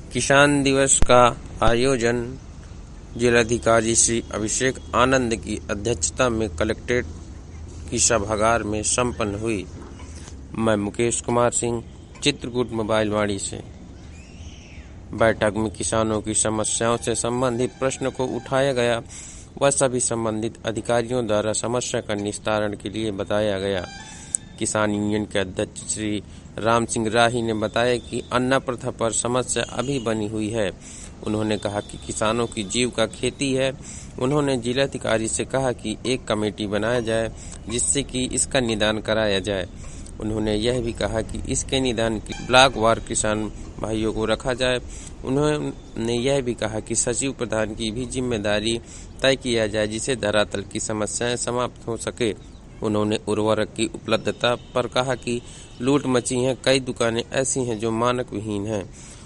किसान दिवस का आयोजन जिलाधिकारी श्री अभिषेक आनंद की अध्यक्षता में कलेक्ट्रेट की सभागार में संपन्न हुई। मैं मुकेश कुमार सिंह, चित्रकूट मोबाइल वाणी से। बैठक में किसानों की समस्याओं से संबंधित प्रश्न को उठाया गया व सभी संबंधित अधिकारियों द्वारा समस्या का निस्तारण के लिए बताया गया। किसान यूनियन के अध्यक्ष श्री राम सिंह राही ने बताया कि अन्ना प्रथा पर समस्या अभी बनी हुई है। उन्होंने कहा कि किसानों की जीविका खेती है। उन्होंने जिलाधिकारी से कहा कि एक कमेटी बनाया जाए जिससे कि इसका निदान कराया जाए। उन्होंने यह भी कहा कि इसके निदान की ब्लॉक वार किसान भाइयों को रखा जाए। उन्होंने यह भी कहा कि सचिव प्रधान की भी जिम्मेदारी तय किया जाए जिससे धरातल की समस्याएं समाप्त हो सके। उन्होंने उर्वरक की उपलब्धता पर कहा कि लूट मची है। कई दुकानें ऐसी हैं जो मानक विहीन हैं।